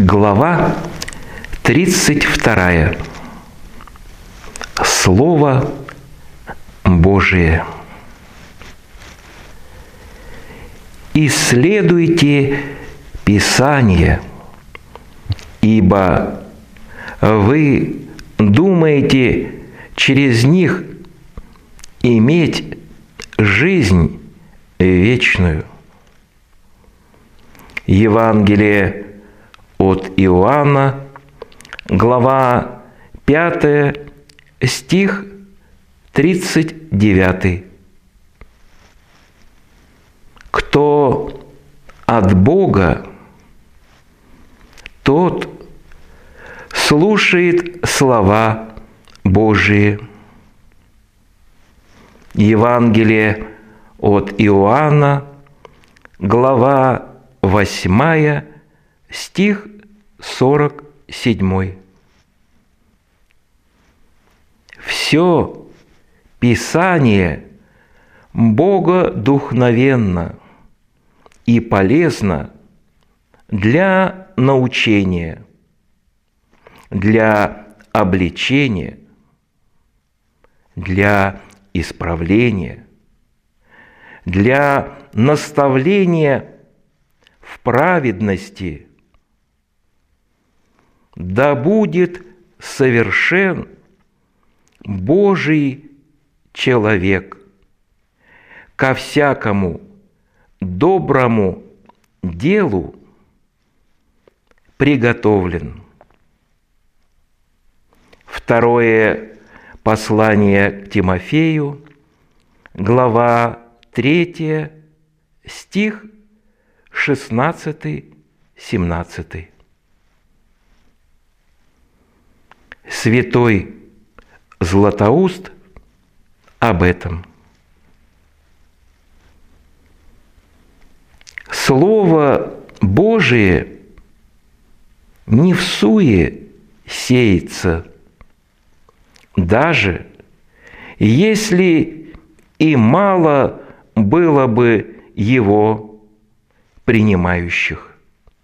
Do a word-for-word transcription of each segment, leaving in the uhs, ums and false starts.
Глава тридцать вторая. Слово Божие. Исследуйте Писание, ибо вы думаете через них иметь жизнь вечную. Евангелие от Иоанна, глава пятая, стих тридцать девятый. Кто от Бога, тот слушает слова Божии. Евангелие от Иоанна, глава восьмая, стих сорок седьмой. Все Писание богодухновенно и полезно для научения, для обличения, для исправления, для наставления в праведности, да будет совершен Божий человек, ко всякому доброму делу приготовлен. Второе послание к Тимофею, глава третья, стих шестнадцатый-семнадцатый. Святой Златоуст об этом. Слово Божие не всуе сеется, даже если и мало было бы его принимающих.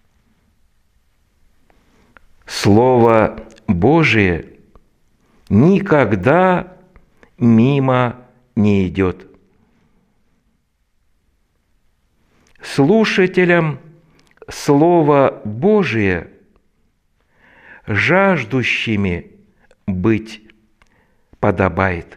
Слово Божие никогда мимо не идет. Слушателям Слова Божие, жаждущими быть подобает.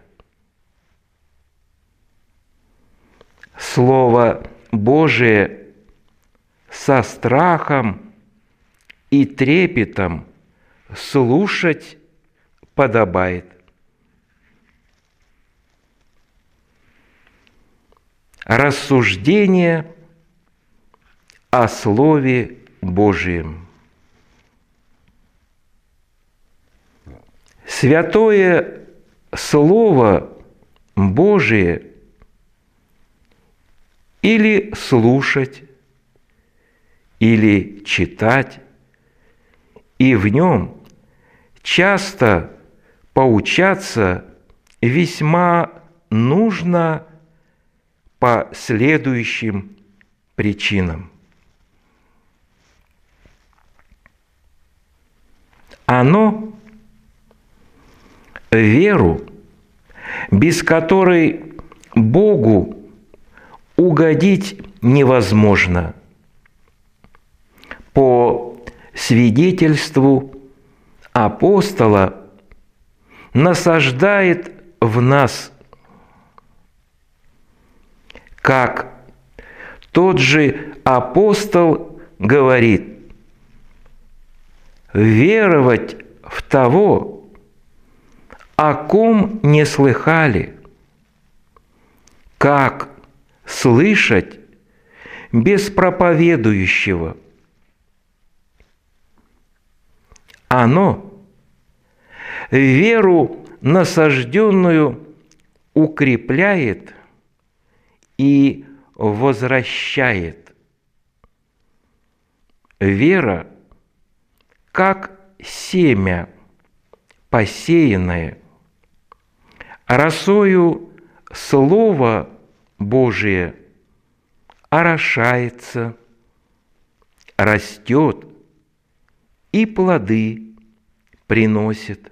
Слово Божие со страхом и трепетом слушать подобает. Рассуждение о Слове Божием. Святое Слово Божие или слушать, или читать, и в нем часто поучаться весьма нужно по следующим причинам. Оно веру, без которой Богу угодить невозможно, по свидетельству апостола насаждает в нас, как тот же апостол говорит: веровать в того, о ком не слыхали, как слышать без проповедующего. Оно веру насажденную укрепляет и возвращает. Вера, как семя посеянное, росою Слова Божие орошается, растет и плоды приносит.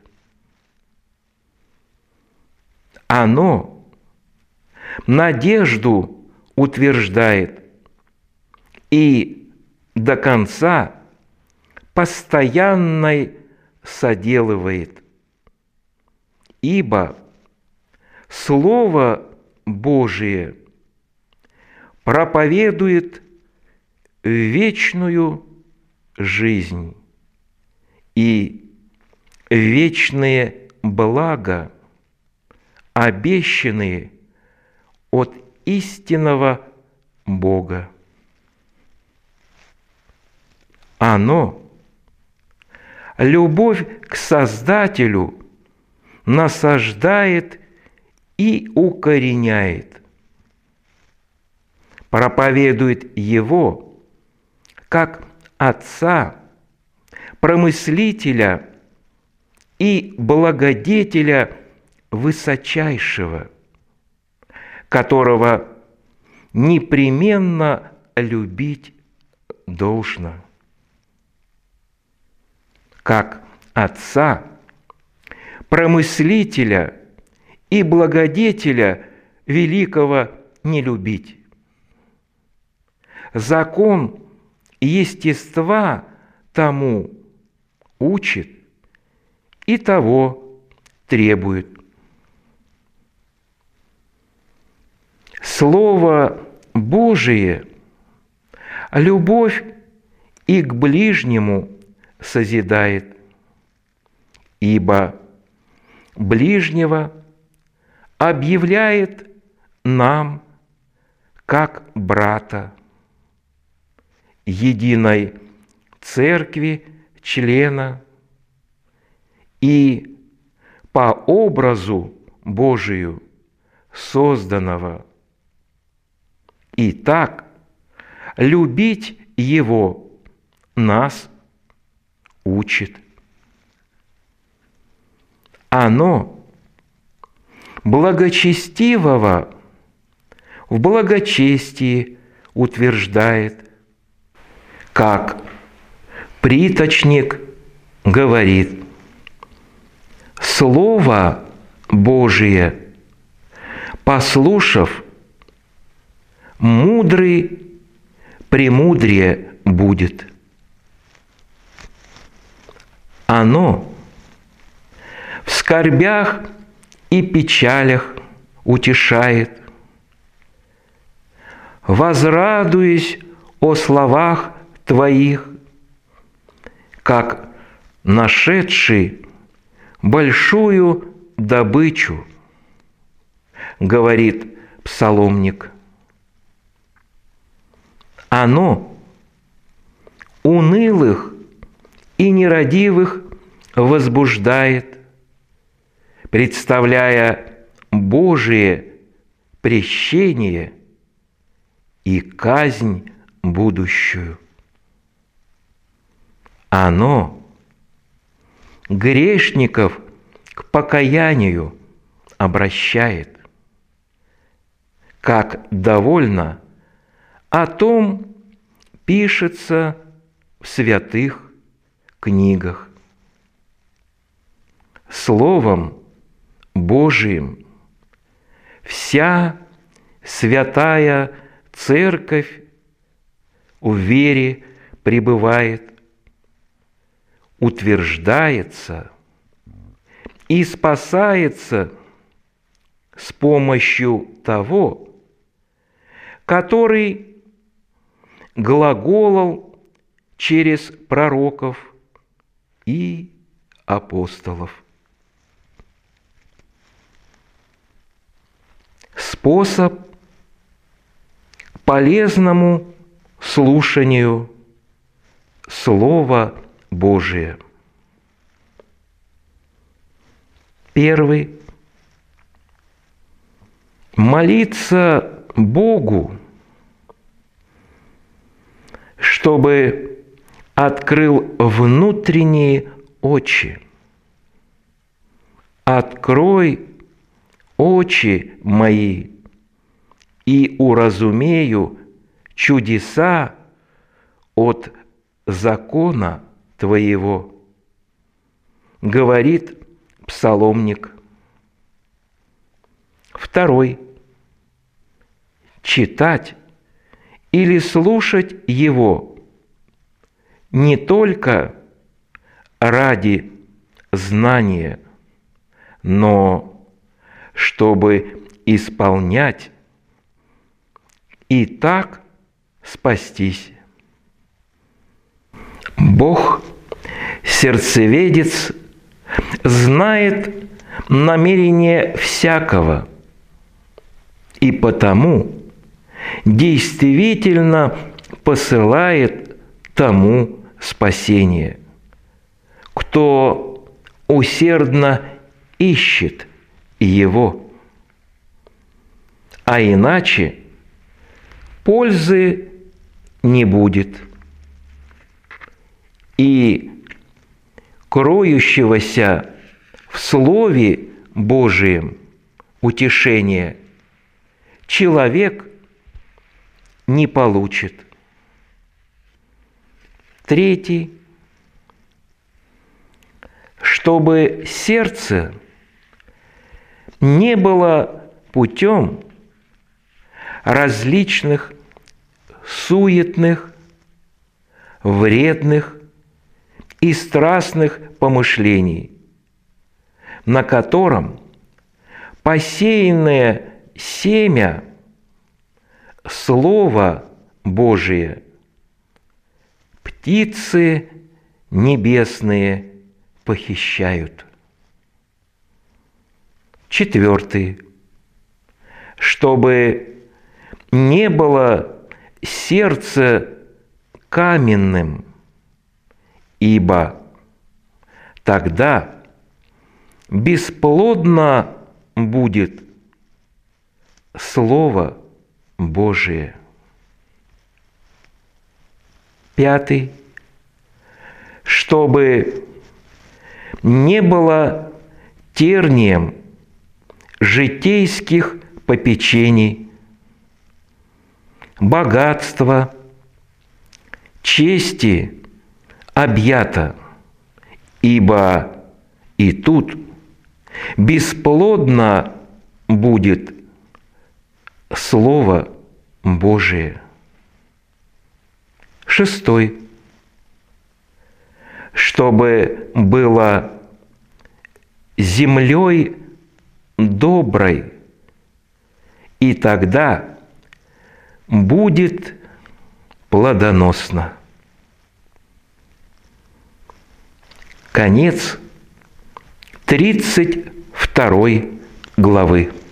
Оно надежду утверждает и до конца постоянной соделывает. Ибо Слово Божие проповедует вечную жизнь и вечные блага, обещанные от истинного Бога. Оно, любовь к Создателю, насаждает и укореняет, проповедует Его как Отца, промыслителя и благодетеля высочайшего, которого непременно любить должно, как Отца, промыслителя и благодетеля великого не любить. Закон естества тому учит и того требует. Слово Божие любовь и к ближнему созидает, ибо ближнего объявляет нам как брата, единой церкви члена и по образу Божию созданного. И так любить Его нас учит. Оно благочестивого в благочестии утверждает, как приточник говорит: Слово Божие, послушав, мудрый премудрее будет. Оно в скорбях и печалях утешает, возрадуясь о словах Твоих, как нашедший большую добычу, говорит псаломник. Оно унылых и нерадивых возбуждает, представляя Божие прещение и казнь будущую. Оно грешников к покаянию обращает, как довольно о том пишется в святых книгах. Словом Божиим вся святая Церковь в вере пребывает, утверждается и спасается с помощью того, который глаголал через пророков и апостолов. Способ к полезному слушанию Слова Божия. Первый. Молиться Богу, чтобы открыл внутренние очи. Открой очи мои и уразумею чудеса от закона Твоего, говорит псаломник. Второй. Читать или слушать его не только ради знания, но чтобы исполнять и так спастись. Бог, сердцеведец, знает намерение всякого, и потому действительно посылает тому спасение, кто усердно ищет его. А иначе пользы не будет. И кроющегося в Слове Божием утешения человек не получит. Третий. Чтобы сердце не было путем различных суетных, вредных и страстных помышлений, на котором посеянное семя Слова Божие птицы небесные похищают. Четвертый. Чтобы не было сердце каменным, ибо тогда бесплодно будет Слово Божие. Пятый. Чтобы не было тернием житейских попечений, богатства, чести объято, ибо и тут бесплодно будет Слово Божие. Шестой. Чтобы было землей доброй, и тогда будет плодоносно. Конец тридцать второй главы.